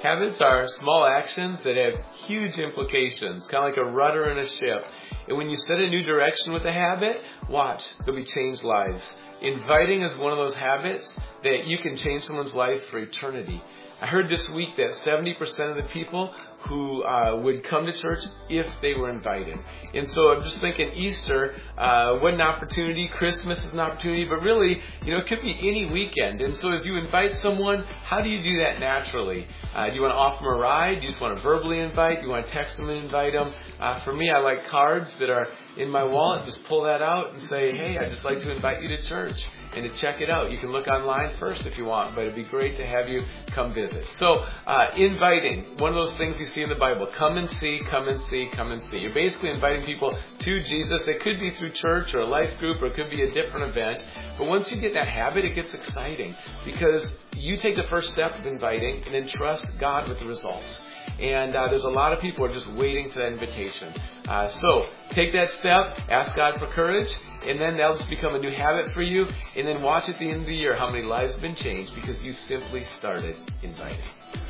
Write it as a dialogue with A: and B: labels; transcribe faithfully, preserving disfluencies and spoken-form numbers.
A: Habits are small actions that have huge implications, kind of like a rudder in a ship. And when you set a new direction with a habit, watch, there'll be changed lives. Inviting is one of those habits that you can change someone's life for eternity. I heard this week that seventy percent of the people who uh, would come to church if they were invited. And so I'm just thinking Easter, uh, what an opportunity. Christmas is an opportunity, but really, you know, it could be any weekend. And so as you invite someone, how do you do that naturally? Uh, do you want to offer them a ride? Do you just want to verbally invite? Do you want to text them and invite them? Uh, for me, I like cards that are in my wallet. Just pull that out and say, hey, I'd just like to invite you to church and to check it out. You can look online first if you want, but it'd be great to have you come visit. So, uh, inviting, one of those things you see in the Bible. Come and see, come and see, come and see. You're basically inviting people to Jesus. It could be through church or a life group, or it could be a different event. But once you get that habit, it gets exciting because you take the first step of inviting and then trust God with the results. And uh, there's a lot of people who are just waiting for that invitation. Uh, so take that step, ask God for courage, and then that'll just become a new habit for you. And then watch at the end of the year how many lives have been changed because you simply started inviting.